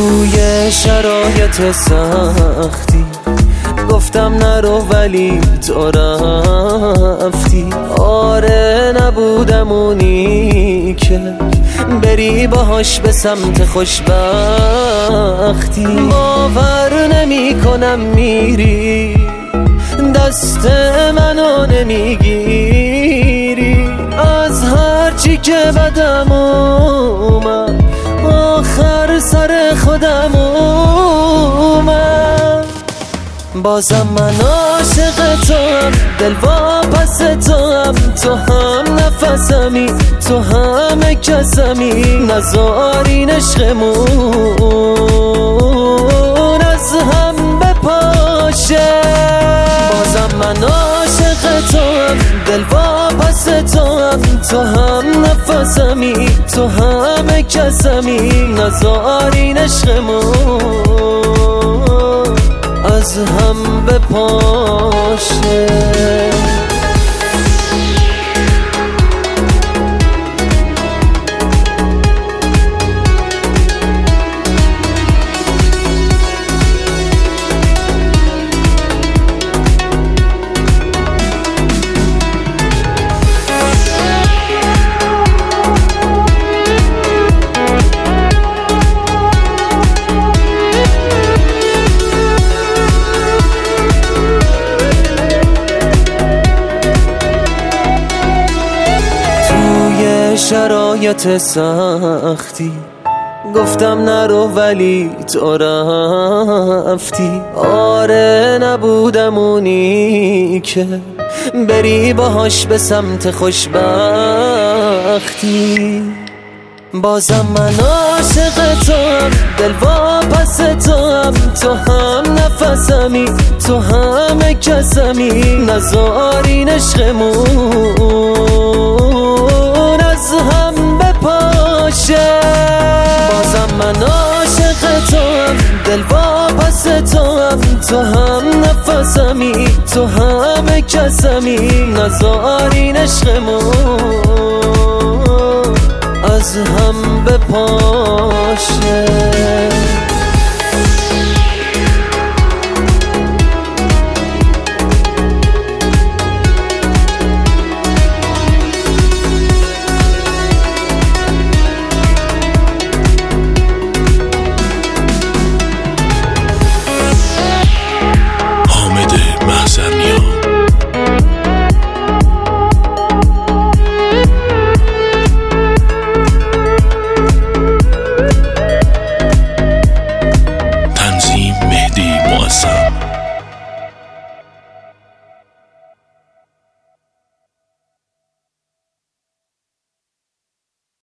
توی شرایط سختی گفتم نرو ولی تو رفتی. آره نبودم اونی که بری باهاش به سمت خوشبختی. باور نمی کنم میری دست منو نمیگیری. از هرچی که بدم اومد آخر سر خودم اومد. بازم من عاشق توام، دل واپس توام. تو هم نفسمی، تو همه کسمی. نذارین عشقمون از هم بپاشه. بازم من عاشق توام، دل واپس توام. تو هم نفسمی، تو همه کسمی. نذارین عشقمون از هم بپاشه. شرایط سختی گفتم نرو ولی تو رفتی. آره نبودم اونی که بری باهاش به سمت خوشبختی. بازم من عاشق توام، دل واپس توام. تو هم نفسمی، تو همه کسمی. نذارین عشقمون از هم بپاشه. بازم من عاشق توام، دل واپس توام. تو هم نفسمی، تو همه کسمی. نذارین عشقمون از هم بپاشه.